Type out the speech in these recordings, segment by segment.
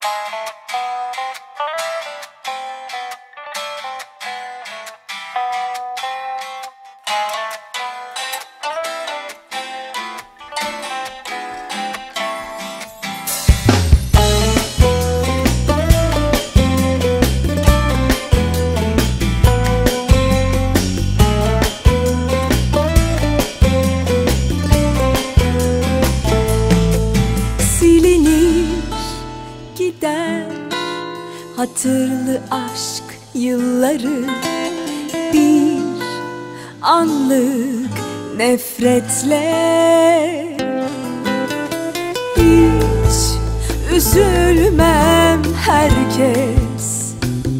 Gider hatırlı aşk yılları, bir anlık nefretle. Hiç üzülmem, herkes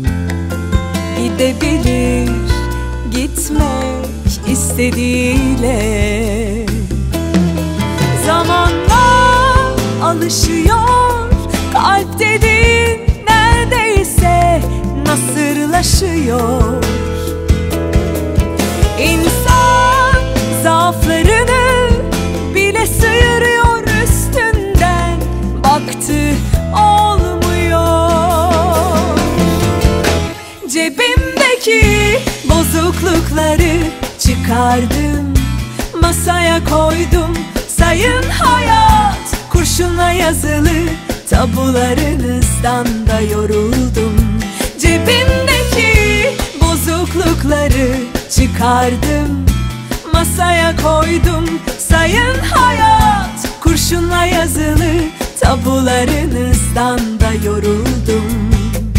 gidebilir gitmek istediğiyle. Zamanla alışıyor kalp dediğin, neredeyse nasırlaşıyor. İnsan zaaflarını bile sıyırıyor üstünden, baktı olmuyor. Cebimdeki bozuklukları çıkardım, masaya koydum. Sayın hayat, kurşunla yazılı tabularınızdan da yoruldum. Cebimdeki bozuklukları çıkardım, masaya koydum. Sayın hayat, kurşunla yazılı tabularınızdan da yoruldum.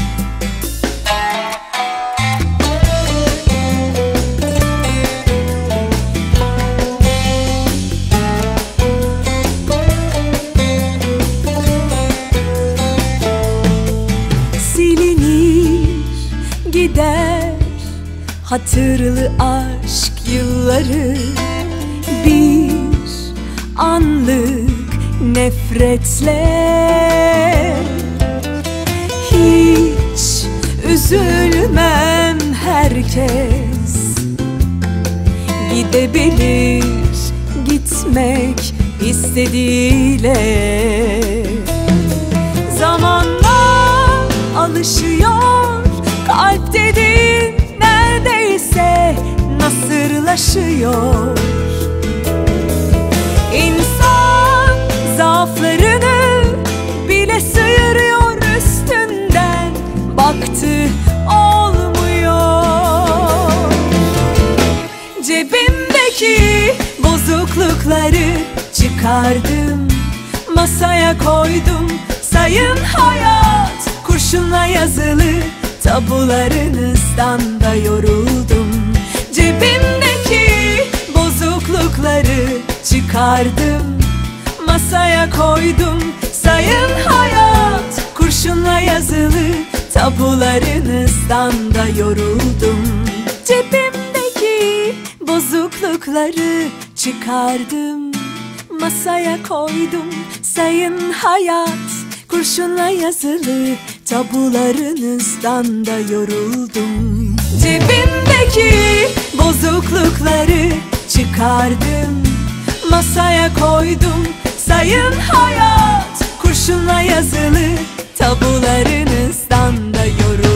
Gider hatırlı aşk yılları, bir anlık nefretle. Hiç üzülmem, herkes gidebilir gitmek istediğiyle. Zamanla alışıyor kalp dediğin, neredeyse nasırlaşıyor. İnsan zaaflarını bile sıyırıyor üstünden, baktı olmuyor. Cebimdeki bozuklukları çıkardım, masaya koydum. Sayın hayat, kurşunla yazılı tabularınızdan da yoruldum. Cebimdeki bozuklukları çıkardım, masaya koydum. Sayın hayat, kurşunla yazılı tabularınızdan da yoruldum. Cebimdeki bozuklukları çıkardım, masaya koydum. Sayın hayat, kurşunla yazılı tabularınızdan da yoruldum. Cebimdeki bozuklukları çıkardım, masaya koydum. Sayın hayat, kurşunla yazılı tabularınızdan da yoruldum.